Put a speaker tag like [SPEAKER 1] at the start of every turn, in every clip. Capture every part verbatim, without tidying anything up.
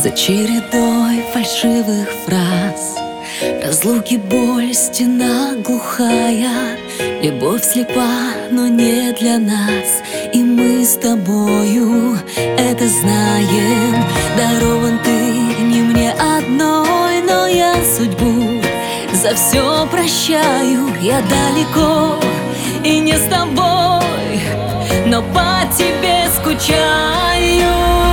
[SPEAKER 1] За чередой фальшивых фраз, разлуки, боль, стена глухая. Любовь слепа, но не для нас, и мы с тобою это знаем. Дарован ты не мне одной, но я судьбу за все прощаю. Я далеко и не с тобой, но по тебе скучаю.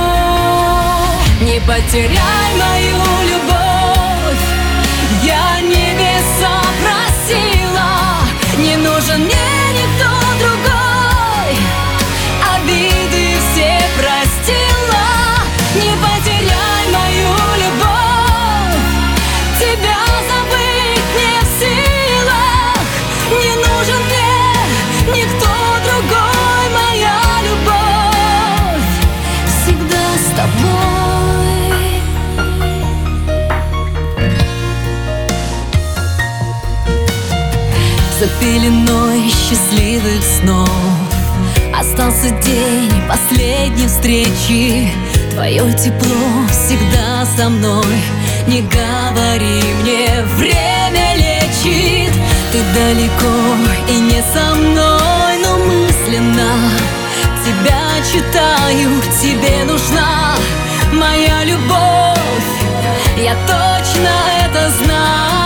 [SPEAKER 1] Не потеряй мою любовь, я небеса просила. Не нужен мне никто другой, обиды все простила. Не потеряй мою любовь, тебя забыть не в силах. Не нужен мне никто другой, моя любовь всегда с тобой. За пеленой счастливых снов остался день последней встречи. Твое тепло всегда со мной. Не говори мне, время лечит. Ты далеко и не со мной, но мысленно тебя читаю. Тебе нужна моя любовь, я точно это знаю.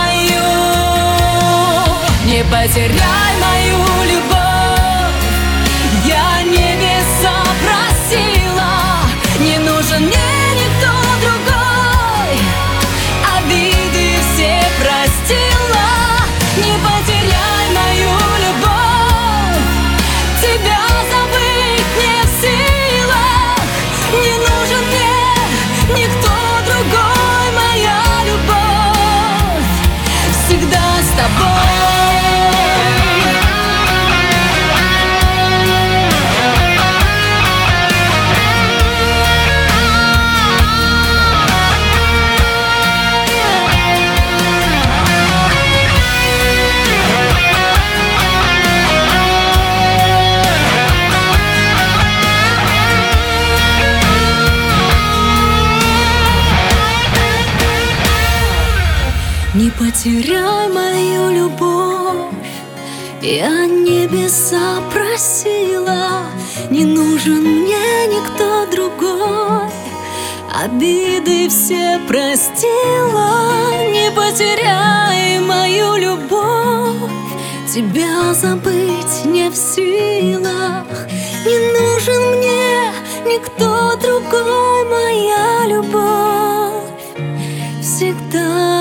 [SPEAKER 1] Не потеряй мою любовь, я небеса просила. Не нужен мне никто другой, обиды все простила. Не потеряй мою любовь, тебя забыть не в силах. Не нужен мне никто другой, моя любовь всегда с тобой. Не потеряй мою любовь, я небеса просила. Не нужен мне никто другой, обиды все простила. Не потеряй мою любовь, тебя забыть не в силах. Не нужен мне никто другой, моя любовь всегда